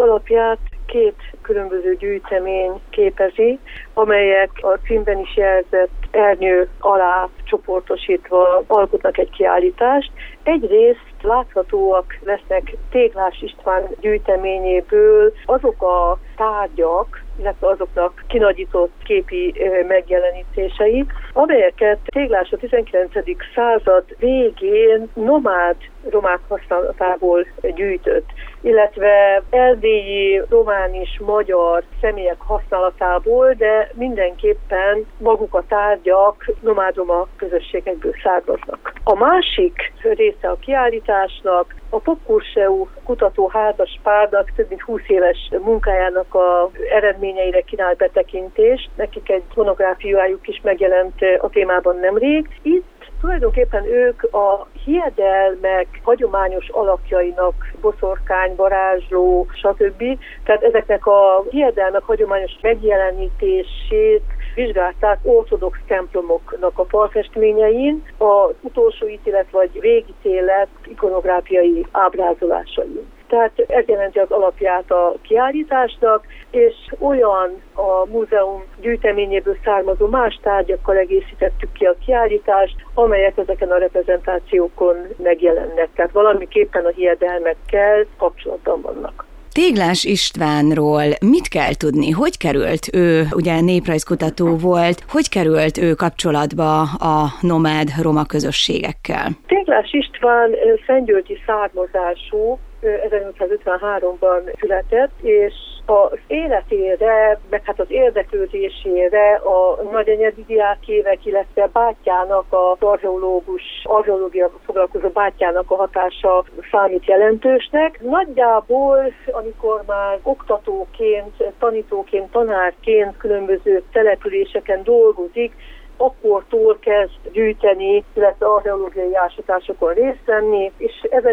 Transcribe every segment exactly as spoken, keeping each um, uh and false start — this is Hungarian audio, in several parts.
alapját két különböző gyűjtemény képezi, amelyek a címben is jelzett ernyő alá csoportosítva alkotnak egy kiállítást. Egyrészt láthatóak lesznek Téglás István gyűjteményéből azok a tárgyak, illetve azoknak kinagyított képi megjelenítései, amelyeket Téglás a tizenkilencedik század végén nomád romák használatából gyűjtött, illetve erdélyi, román és magyar személyek használatából, de mindenképpen maguk a tárgyak nomád-roma közösségekből származnak. A másik része a kiállításnak a Popkurseú kutató házas párnak több mint húsz éves munkájának a eredményeire kínál betekintést. Nekik egy monográfiájuk is megjelent a témában nemrég. Itt tulajdonképpen ők a hiedelmek hagyományos alakjainak, boszorkány, varázsló, stb. Tehát ezeknek a hiedelmek hagyományos megjelenítését vizsgálták ortodox templomoknak a falfestményein, az utolsó ítélet vagy végítélet ikonográfiai ábrázolásain. Tehát ez jelenti az alapját a kiállításnak, és olyan a múzeum gyűjteményéből származó más tárgyakkal egészítettük ki a kiállítást, amelyek ezeken a reprezentációkon megjelennek. Tehát valamiképpen a hiedelmekkel kapcsolatban vannak. Téglás Istvánról mit kell tudni? Hogy került ő, ugye néprajzkutató volt, hogy került ő kapcsolatba a nomád roma közösségekkel? Téglás István szentgyörgyi származású, ezernyolcszázötvenháromban született, és az életére, meg hát az érdeklődésére a nagyenyedi diákévek, illetve bátyjának, az archeológus, archeológiával foglalkozó bátyjának a hatása számít jelentősnek. Nagyjából, amikor már oktatóként, tanítóként, tanárként különböző településeken dolgozik, akkortól kezd gyűjteni, illetve archeológiai ásatásokon részt venni, és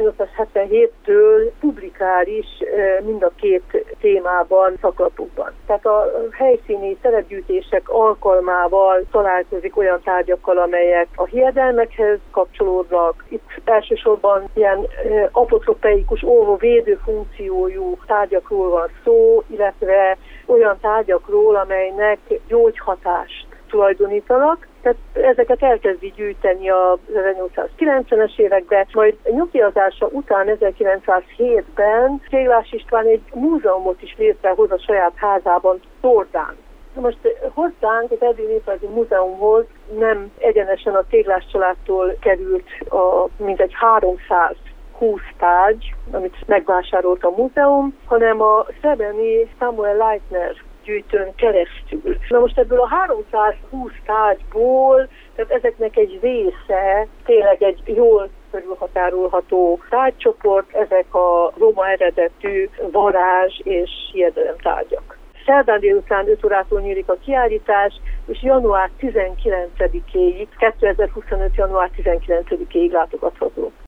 ezernyolcszázhetvenhéttől publikál is mind a két témában, szaklapokban. Tehát a helyszíni szerepgyűjtések alkalmával találkozik olyan tárgyakkal, amelyek a hiedelmekhez kapcsolódnak. Itt elsősorban ilyen apotropeikus, óvóvédő funkciójú tárgyakról van szó, illetve olyan tárgyakról, amelynek gyógyhatást tulajdonítanak. Tehát ezeket elkezdi gyűjteni az ezernyolcszázkilencvenes években, majd nyugdíjazása után ezerkilencszázhétben Téglás István egy múzeumot is létrehoz a saját házában, Tordán. Most hozzánk, az Erdélyi Néprajzi Múzeumhoz nem egyenesen a Téglás családtól került a mintegy háromszázhúsz tárgy, amit megvásárolt a múzeum, hanem a szebeni Samuel Leitner gyűjtőn keresztül. Na most ebből a háromszázhúsz tárgyból, tehát ezeknek egy része tényleg egy jól körülhatárolható tárgycsoport, ezek a roma eredetű varázs és hiedelem tárgyak. Szerdán délután öt órától nyílik a kiállítás, és január tizenkilencedikéig, kétezer-huszonöt. január tizenkilencedikéig látogatható.